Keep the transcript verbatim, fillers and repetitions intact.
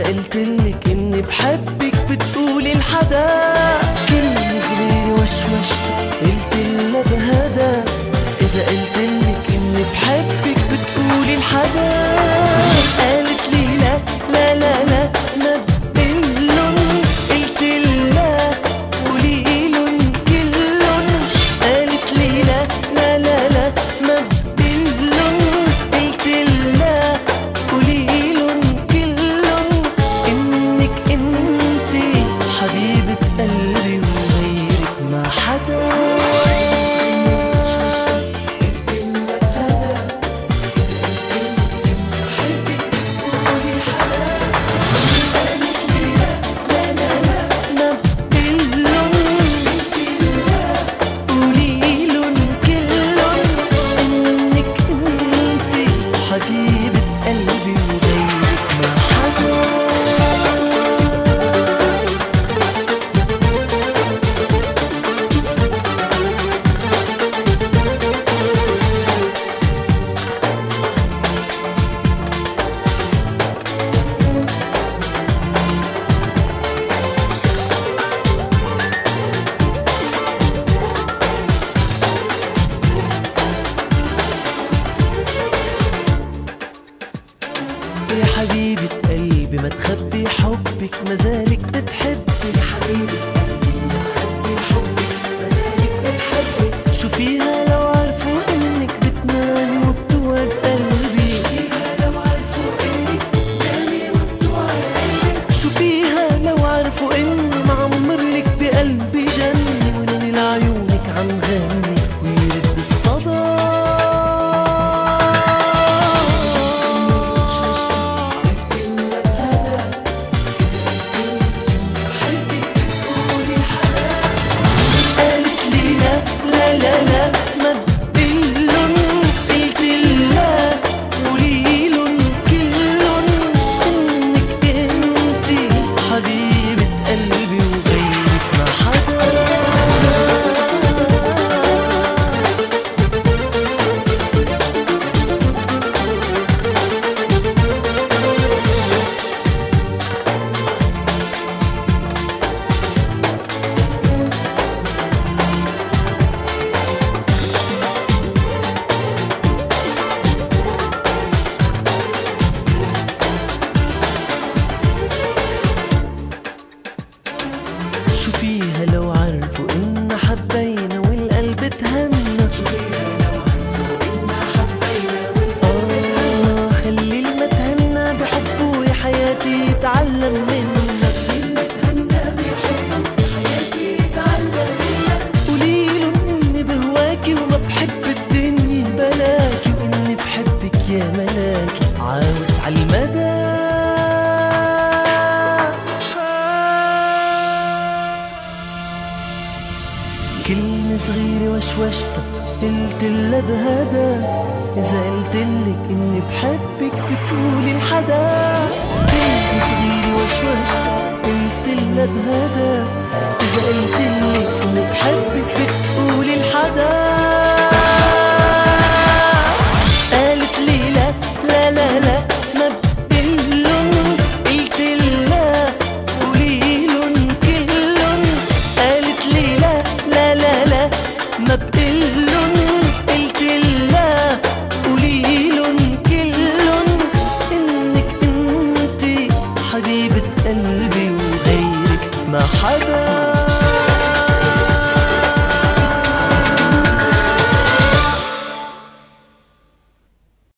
إذا قلتلك إني بحبك بتقولي لحدا، كلمة صغيرة وشوشتك قلتلها بهدا. إذا قلتلك إني بحبك بتقولي لحدا، قالت لي لا لا لا لا ما بقلن، قلتلها قوليلن كلن. قالت لي لا لا لا لا ما بقلن، قلتلها قوليلن كلن. إنك إنتي حبيبة قلبي وغيرك ما حدا. يا حبيبة قلبي ما تخبي حبك مازالك بتحبي. يا حبيبة قلبي ما تخبي حبك مازالك بتحبي. شو فيها لو عرفوا انك بتنامي وبتوعد قلبي. فيها لو عرفوا انك بتنامي وبتوعد قلبي. شو فيها لو عرفوا اني معمرلك بقلبي جنة، ولوني لعيونك عم غني ويرد الصدى. شو فيها لو عرفوا إن حبينا والقلب تهنى. شو فيها لو عرفوا إن حبينا والقلب تهنى. آه خلي المتهنى بحبه يا حياتي يتعلم منا. خلي المتهنى بحبه يا حياتي يتعلم منا. قوليله إني بهواكي وما بحب الدنيا بلاكي، وإني بحبك يا ملاكي عاوز عالمدى. كلمة صغيرة وشوشتك قلتلها بهدا. إذا قلتلك إني بحبك بتقولي لحدا، كلمة صغيرة وشوشتك قلتلها بهدا. إذا قلتلك إني بحبك بتقولي لحدا. قالت لي لا لا لا لا ما بقلن، قلتلها قوليلن كلن. قالت لي لا لا لا لا ما بقلن، قلتلها قوليلن كلن. إنك إنتي حبيبة قلبي وغيرك ما حدا.